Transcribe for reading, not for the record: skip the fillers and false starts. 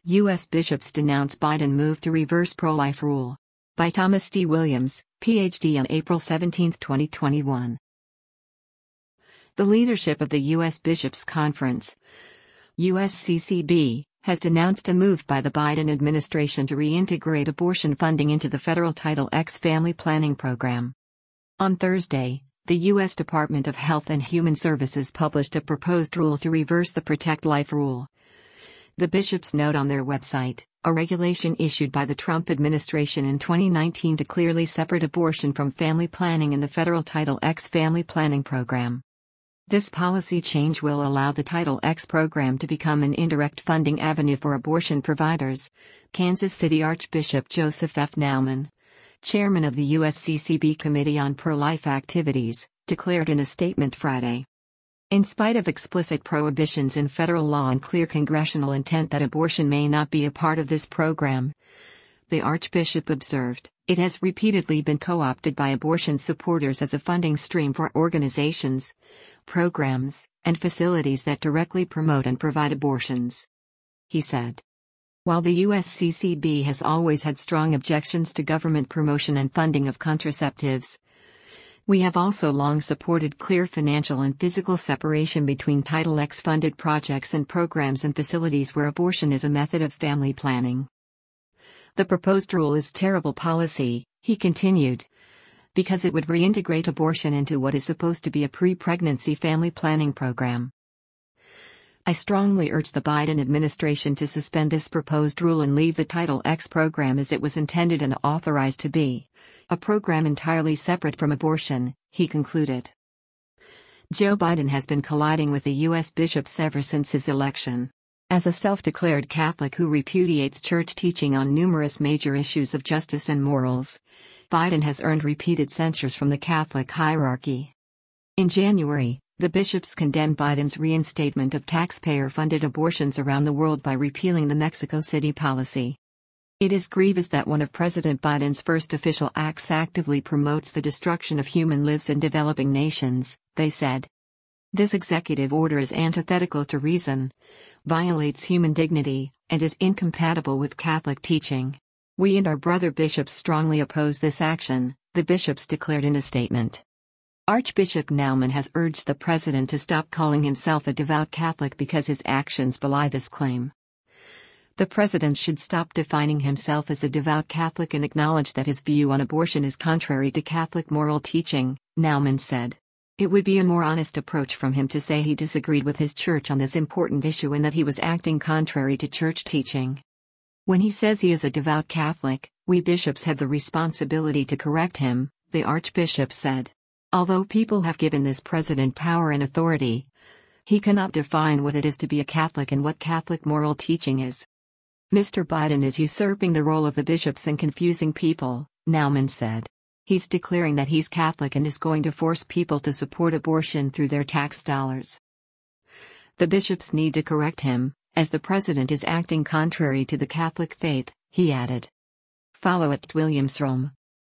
U.S. bishops denounce Biden move to reverse pro-life rule. By Thomas D. Williams, Ph.D. on April 17, 2021. The leadership of the U.S. Bishops' Conference, USCCB, has denounced a move by the Biden administration to reintegrate abortion funding into the federal Title X family planning program. On Thursday, the U.S. Department of Health and Human Services published a proposed rule to reverse the Protect Life rule. The bishops note on their website, a regulation issued by the Trump administration in 2019 to clearly separate abortion from family planning in the federal Title X family planning program. This policy change will allow the Title X program to become an indirect funding avenue for abortion providers, Kansas City Archbishop Joseph F. Naumann, chairman of the USCCB Committee on Pro-Life Activities, declared in a statement Friday. In spite of explicit prohibitions in federal law and clear congressional intent that abortion may not be a part of this program, the Archbishop observed, it has repeatedly been co-opted by abortion supporters as a funding stream for organizations, programs, and facilities that directly promote and provide abortions. He said. While the USCCB has always had strong objections to government promotion and funding of contraceptives, we have also long supported clear financial and physical separation between Title X funded projects and programs and facilities where abortion is a method of family planning. The proposed rule is terrible policy, he continued, because it would reintegrate abortion into what is supposed to be a pre-pregnancy family planning program. I strongly urge the Biden administration to suspend this proposed rule and leave the Title X program as it was intended and authorized to be, a program entirely separate from abortion, he concluded. Joe Biden has been colliding with the U.S. bishops ever since his election. As a self-declared Catholic who repudiates church teaching on numerous major issues of justice and morals, Biden has earned repeated censures from the Catholic hierarchy. In January, the bishops condemned Biden's reinstatement of taxpayer-funded abortions around the world by repealing the Mexico City policy. It is grievous that one of President Biden's first official acts actively promotes the destruction of human lives in developing nations, they said. This executive order is antithetical to reason, violates human dignity, and is incompatible with Catholic teaching. We and our brother bishops strongly oppose this action, the bishops declared in a statement. Archbishop Naumann has urged the president to stop calling himself a devout Catholic because his actions belie this claim. The president should stop defining himself as a devout Catholic and acknowledge that his view on abortion is contrary to Catholic moral teaching, Naumann said. It would be a more honest approach from him to say he disagreed with his church on this important issue and that he was acting contrary to church teaching. When he says he is a devout Catholic, we bishops have the responsibility to correct him, the archbishop said. Although people have given this president power and authority, he cannot define what it is to be a Catholic and what Catholic moral teaching is. Mr. Biden is usurping the role of the bishops and confusing people, Naumann said. He's declaring that he's Catholic and is going to force people to support abortion through their tax dollars. The bishops need to correct him, as the president is acting contrary to the Catholic faith, he added. Follow @WilliamsRome.